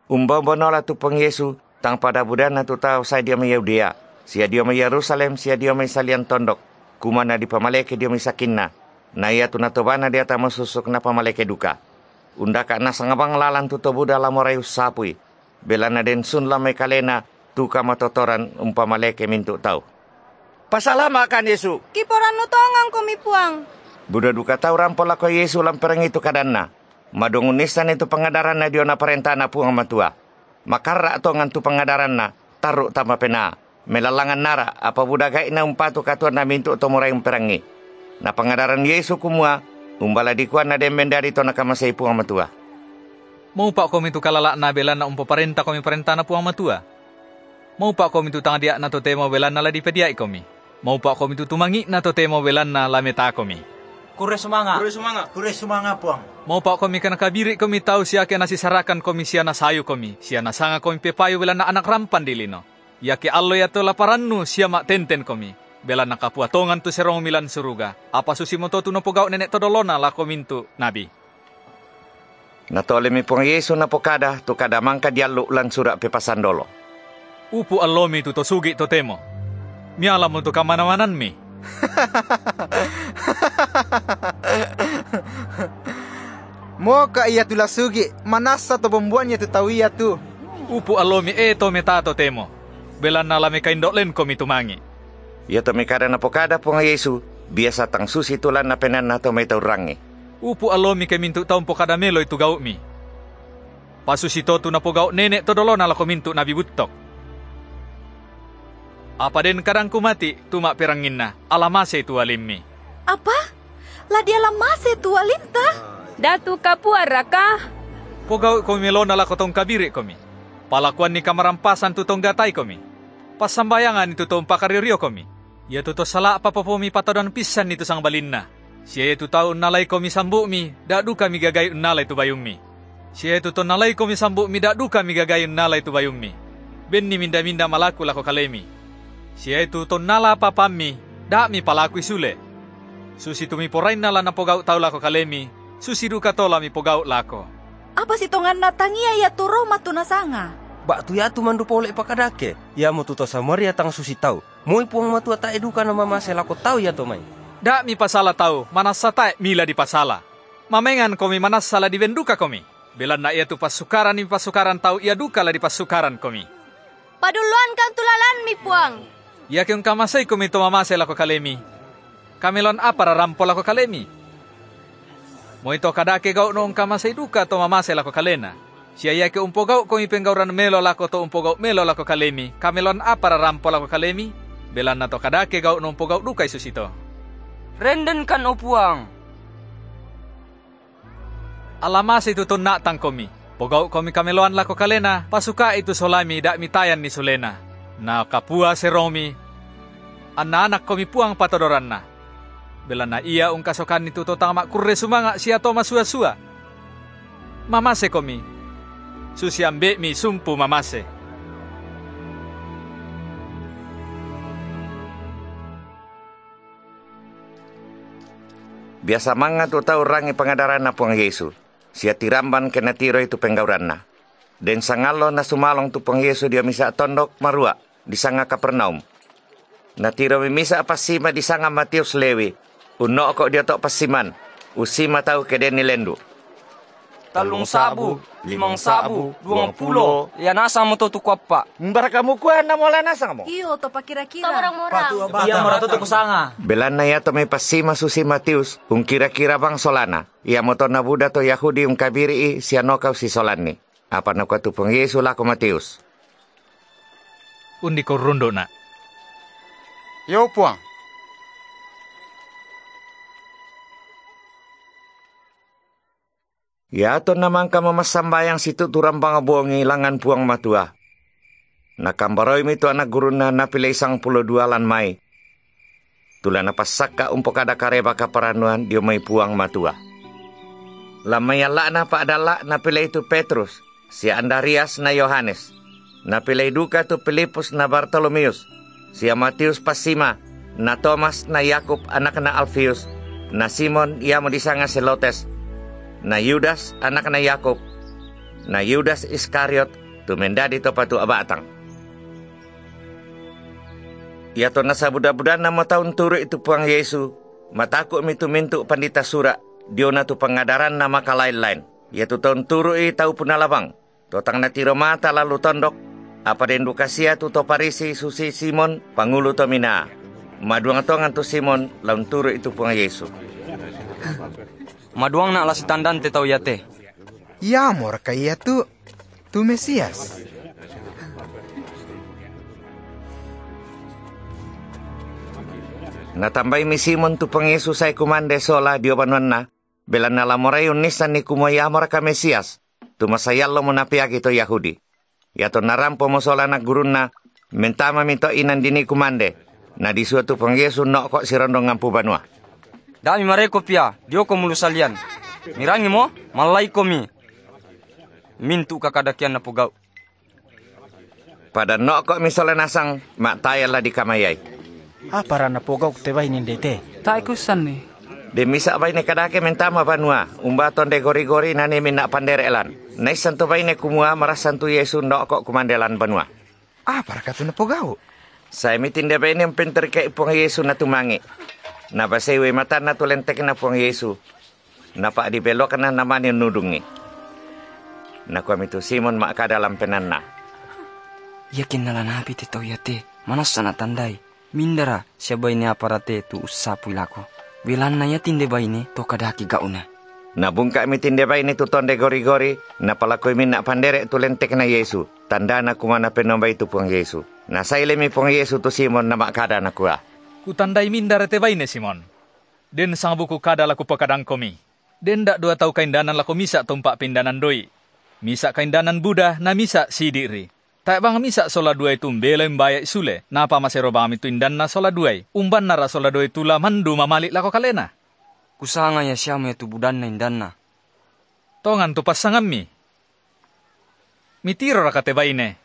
Umba-bonola tu pang Yesu, tang pada budana tu tau sa dia may Yudea. Siya dia may Yerusalem, siya dia may salian tondok. Kumana di pamaleke dia may sakinna. Na iya tu natobana dia ta masusuk na pamaleke duka. Undaka na sangabang lalan tu tobu dalam orayus sapui. Bela na den sun lamay kalena tu kamatotoran pamaleke mintu tau. Pasalama kan Yesu. Kiporan no tongang kumipuang. Buda duka tau rampol ako Yesu lamperang itu kadanna. Madungunisan itu pengadaran na diyo na parentana puang matua. Makarra atongan tu pengadaran na taru tama pena. Melalangan nara apa budagai na umpatu katuan na mintu tomuray umperangi. Na pengadaran Yesu kumua umbala dikuan na demendari to na kamasay puang matua. Mau pak kami tu kalala na bela na parenta kami parentana puang matua. Mau pak kami tu tanga dia na to temo bela na la di pediai kami. Mau pak kami tu tumangi na to temo bela na la meta kami. Kure sumanga puang. Mau pak kami kana kabiri kami tahu siya ke nasisarakan kami siya na sayo kami. Siya na sanga kami pepayo bela na anak rampan dilino. Ya ke allo ya to laparannu siya mak tenten kami. Bela na kapuatongan tu serong milan suruga. Apa susi mo to tu no pogao nenek todolona la komintu nabi. Natole mi pong Yesu na pokada tu kada mangka diallo lan sura pepasan dolo. Upu allomi tu to sugi to temo. Miala mo to kamana-manan mi. Mo ka iya tu lasugi, manasa to bombuannya tu tahu iya tu. Upu allomi to metato temo. Bela na lame kaindok len komi tumangi. Ya to mi kada na pokada pong Yesu, biasa tang susi tulan na penan na to may taurangi. Upu allomi kay mintu taong pokada melo itu gau mi. Pasusito tu na pogau nenek todolo na lako mintu na bibuttok. Apa den kadang kumati, tumak perangin na, alamase tu alimmi. Apa? Lah dia lamase tu alinta? Datu kapuara ka? Pogau komi melona lako tong kabiri komi. Palakuan ni kamarampasan tu tong gatay komi. Pasambayangan itu tong pakaririo komi. Ya tu to sala papapomi patodan pisan itu sang balinna. Siya itu tau nalay komi sambu mi, dadu kami gagay nalay tu bayung mi. Siya itu to nalay komi sambu mi, dadu kami gagay nalay tu bayung mi. Ben ni minda-minda malaku lako kalemi. Siya itu to nala papami, da mi palaku isule. Susi tumi porain nala na pogau tau lako kalemi, susi duka tola mi pogau lako. Apa si tongan natangia ya tu Roma tu nasanga? Bak tu ya tu mandu pole pakadake. Ya mo tu to samaria tang susi tau. Moi puang matua ta eduka na mama selako tau ya to mai. Da mi pasala tau, manasa tae mila di pasala. Mamengan komi manasala di venduka komi. Belan na iya tu pasukaran ni pasukaran tau iya duka la di pasukaran komi. Paduluan kang tulalan mi puang. Ya kung kamasay komi to mamase lako kalemi. Kamilon apa rampol lako kalemi. Mo ito kadake gau noong kamasay duka to mamase lako kalena. Siya ya ke umpogau komi penggauran melo lako to umpogau melo lako kalemi. Kamilon apa rampol lako kalemi. Belan na to kadake gau noong pogau duka isusito. Renden kan opuang. Alamas itu to natang komi. Pogau komi kameloan lako kalena. Pasuka itu solami da mitayan ni Solena. Na kapua si Romi. Anak-anak komi puang patodoran na. Bela na iya ung kasokan itu to tama kurre sumanga siya to masua-sua. Mamase komi. Susiambe mi sumpu mamase. Biasa manga tu tau rangi pengadaran na puang Yesu. Siya tiramban kena tiro itu penggauran na. Den sangalo na sumalong tu puang Yesu dia misa tondok marua di sanga Kapernaum. Na tiro mimisa pasima di sanga Matius Lewi. Uno kok dia tok pasiman. Usima tau ke deni lendu. 3 sabu, 5 sabu, 20. Ya nasa mo to tukwapa. Mbara kamu kuan na mola nasa mo. Iyo to pakira-kira. Orang-orang. Iya mo to kusanga. Belan na ya to may pasima susi Matius. Ung kira-kira bang solana. Ia mo to na Buddha to Yahudi ung kabiri siya nokaw si solani. Apa na kwa tu pang Yesu lako Matius. Undi ko rundo na. Yo puang. Ya to naman ka mamasambayang situ turang pangabuang ilangan puang matua. Nakambaroy mi to anak guru na napilay 12 lan may. Tula napasak ka umpo kada kareba kaparanuan diyo may puang matua. Lamayala na paadala napilay to Petrus, si Andarias na Yohanes. Napilay duka to Pilipos na Bartolomeus, si Matius Pasima, na Thomas na Yakob anak na Alfius, na Simon iya mo disanga Selotes, na Judas anak na Yakob, na Yudas Iskariot tu mendadi to patu abatang. Ia to nasa budak-budak nama tahun turu itu puang Yesu, matakuk mitu mintu pandita surak, dia na tu pengadaran nama kalain-lain. Ia tu tahun turu tahu punalabang, totang na tiro mata lalu tondok, apa dendu kasia tu to Parisi susi Simon, pangulu to mina. Maduang tongan tu Simon, laun turu itu puang Yesu. Maduang nak lah sitandan te tau yate. Ya mor kaya tu Mesias. Natambay mi Simon tu pang Yesus ay kumande sola dio banuan na, belan na lamoray unisan ni kumaya mora ka Mesias, tumasayal lo mo na piyag ito Yahudi. Yato narampo mo sola na gurun na, mentama mito inan dini kumande, na disua tu pang Yesus no ko si rondong ngampu banua. Dami mareko pia, dio ko mulu salian. Mirangi mo, malay ko mi. Mintu kakadakian na pugau. Pada no ko misola nasang, matayal la di kamayay. Para napugao tebay nindete. Taikusan ni. De misa bay ne kadake mentama banua, umbaton de gori-gori nani min nak panderelan. Nai santo bay ne kumua marasan tu Yesu no ko kumandelan banua. Para katu na pugao? Saya mitin de bay ne pinter kay puang Yesu na tumangi. Na basaywe mata na tulentek na puang Yesu. Na pa di belok na naman yung nudungi. Na kuam itu Simon maka dalam penan na. Yakin nalanapit ito yate, manas na tanday. Mindara siya bay ni aparate tu usapu ilako. Wilan na yatin de bay ni to kadaki gauna. Nabungka mitin de bay ni tu tonde gori-gori, na palakoy min na pandere tu lentek na Yesu. Tanda na kumana penombay tu puang Yesu. Na sayle mi puang Yesu tu Simon na makada na kuha. Kutanday mindara te bay ni Simon. Den sang buku kada laku pakadang komi. Den dak 2 tau kaindanan laku misa tumpak pindanan doi. Misa kaindanan Buddha na misa sidiri. Tak bang misa sola 2 itu mbela mbaya isule. Napa masero bang itu indan na sola 2. Umban nara sola 2 itu la mandu mamalik lako kalena. Kusanga ya siya tu budan na indan na. Tongan tu pasangan mi. Mitiro rakate bayne.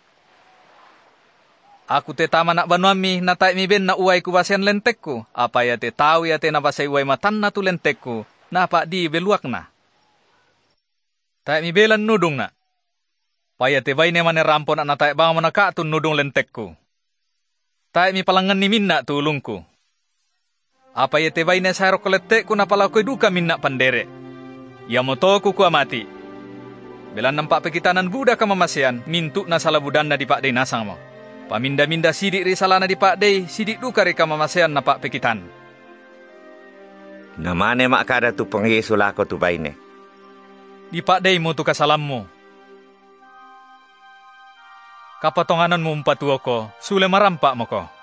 Aku te tama nak banuan mi na tay mi ben na uway ku basian lentekku. Apa ya te tahu ya te na basay uway matan na tu lentekku. Napa di beluak na. Tay mi belan nudung na. Paya te bay ne mane rampon na tay bang manaka tu nudung lentekku. Tay mi palangan ni minna tu ulungku. Apa ya te bay ne sayro koletekku na pala ko'y duka minna pandere. Ya motoku ku amati. Belan nampak pekitanan Buddha ka mamasian, mintu na salabudan na di pak day nasang mo. Paminda-minda sidik ri salana di pak day, sidik duka ri ka mamasian na pak pekitan. Namane makada tu pang Yesu lako tu bay ne. Di pak day mo tu kasalam mo. Kapatonganan mo umpatuo ko, sule marampak mo ko.